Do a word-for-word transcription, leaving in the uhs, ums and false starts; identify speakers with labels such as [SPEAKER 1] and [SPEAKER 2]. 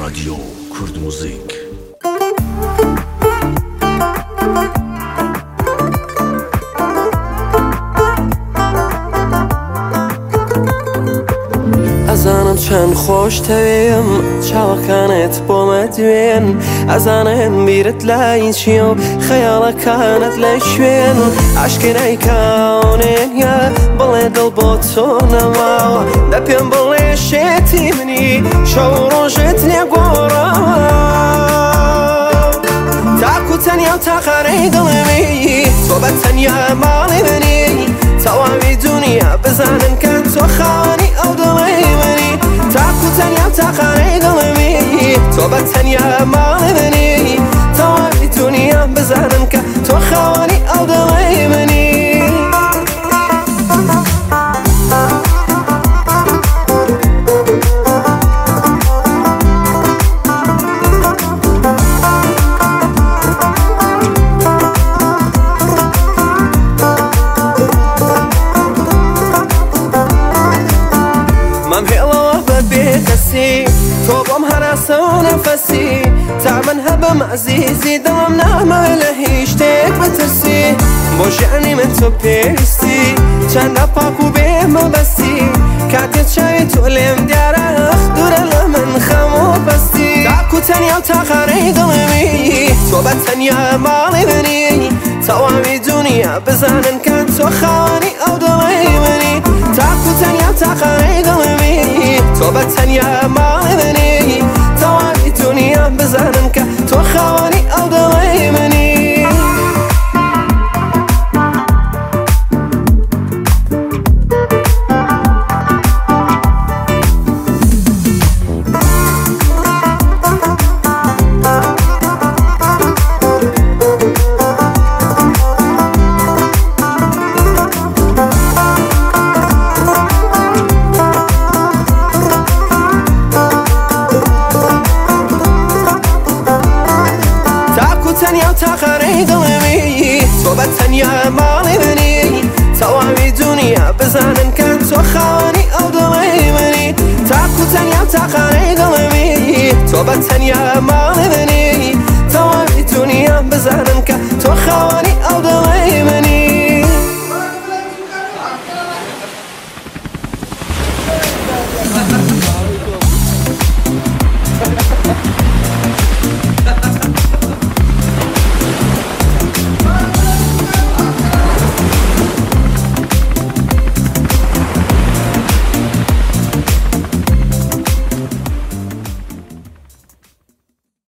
[SPEAKER 1] رادیو کورد موزیک.
[SPEAKER 2] ئەزانم چەند خۆشتەوێم چاوەکانت بۆمە دوێن، ئەزانم بیرت لای چیە و خەیاڵەکانت لای شوێن، عاشقی کاونێنە بڵێ دڵ بۆ تۆ نەماوە، دە پێم بڵێ شێتی منی شەو ڕۆژت لێگۆڕاوە، تاکو تەنیا و تاقانەی دڵمی تۆ بە تەنیا ماڵی منی، تەواوی دنیا بزانن کە تۆ خاوەنی ئەو دڵی منی، تاکو تەنیا و تاقانەی دڵمی تۆ بە تەنیا ماڵی منی، تەواوی دنیا بزانن کە تۆ خاوەنی ئەو دڵی منی. مام هێڵەوە بە بێکەسی تۆ بۆم هەناسە و نەفەسی، تا من هەبم عەزیزی دڵم نامەوێ لە هیچ شتێک بترسی، بۆ ژیانی من تۆ پێویستی چەندە پاک و بێمەبەستی، کاتێک چاوی تۆ لێم دیارە دوورە لە من خەم و بەستی، تاکو تەنیا و تاقانەی دڵمی تۆ بە تەنیا ماڵی منی، تەواوی دنیا بزانن کە تۆ خاوەنی ئەو دڵی منی، تاکو تەنیا و تاقانەی دڵمی تۆ بە تەنیا ماڵی منی، تەواوی دنیا بزانن کە تۆ خاوەنی ئەو دڵی منی. تەنیا و تاقانەی دڵمی تۆ بە تەنیا ماڵی منی، تەواوی دنیا بزانن کە تۆ خاوەنی ئەو دڵی منی، تاکو تەنیا و تاقانەی دڵمی تۆ بە تەنیا ماڵی منی، تەواوی دنیا بزانن کە تۆ خاوەنی